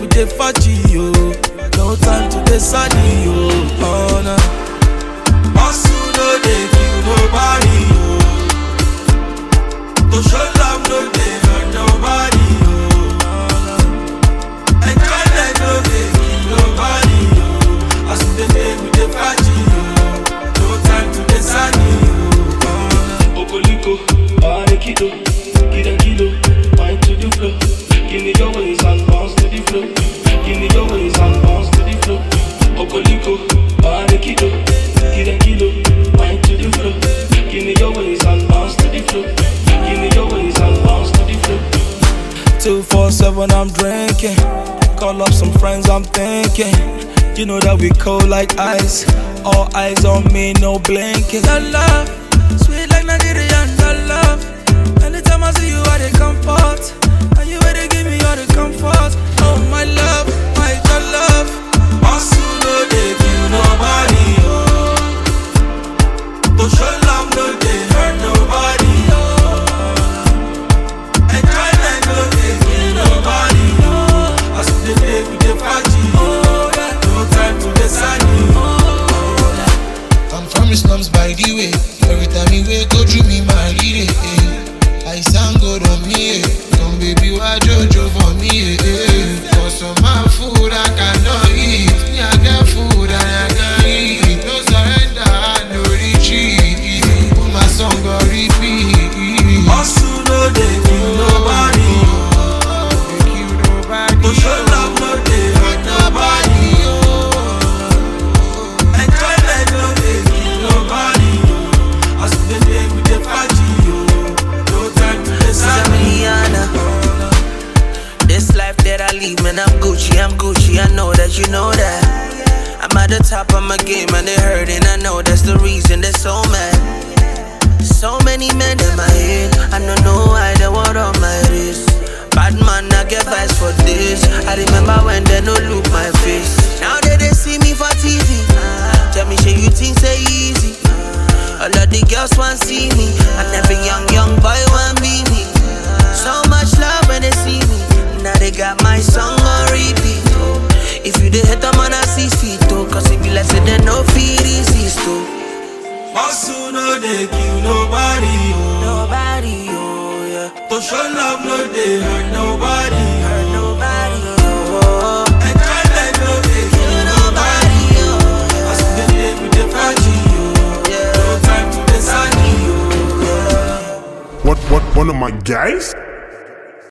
we dey faji, yo. No time to dey sunny, yo. Oh, no. Hustle no dey kill nobody, yo. To show love no dey hurt nobody, yo. Enjoy life no dey kill nobody, yo. As we dey day we dey faji, yo. No time to dey sunny, yo. Okoliko, Arekido, Kilo, wine to the flow. Give me your ways and bounce to the flow. Give me your ways and bounce to the flow. Okoliko, Arekido, Kilo, wine to the flow. Give me your ways and bounce to the flow. Give me your ways and bounce to the flow. 247 I'm drinking. Call up some friends I'm thinking. You know that we cold like ice. All eyes on me, no blinking. That love, sweet like Nigerian, that love. Anytime I see you, I dey comfort. And you ready give me all the comfort. Oh my love, my God love. Hustle no dey kill nobody, oh. To show love no dey hurt nobody, oh. Enjoy life no dey kill nobody, oh. As we dey day we dey party, oh yeah. No time to dey sunny, oh yeah. I'm from the slums by the way. Every time you wake, go through me, my lady. I sound good on me, come baby, why Jojo for me, for some my food I cannot eat. Me I got food and I can eat. No surrender, no retreat. Put my song on repeat. Hustle no dey kill nobody, to show love no dey hurt nobody, enjoy life no dey kill nobody. As we dey day we dey party, yo. No time to dey sad. This life that I lead, man, I'm Gucci, I know that you know that. I'm at the top of my game and they hurting, I know that's the reason they're so mad. So many men in my head, I don't know why they want on my wrist. Bad man, I get vibes for this. I remember when they no look my face. Now they see me for TV. Tell me, shit, you think say easy? All of the girls want see me, and every young boy want be me. So much love when they see me. Now they got my song on repeat, oh. If you dey hate them on a 6 feet, oh. Cause if you like say they no feel resist, oh. Hustle no dey kill nobody, oh. Nobody, oh, yeah. To show love no dey hurt nobody, Hurt nobody, oh. enjoy life no dey kill nobody, oh. As we dey day we dey party, oh. No time to dey sunny, oh. What, one of my guys?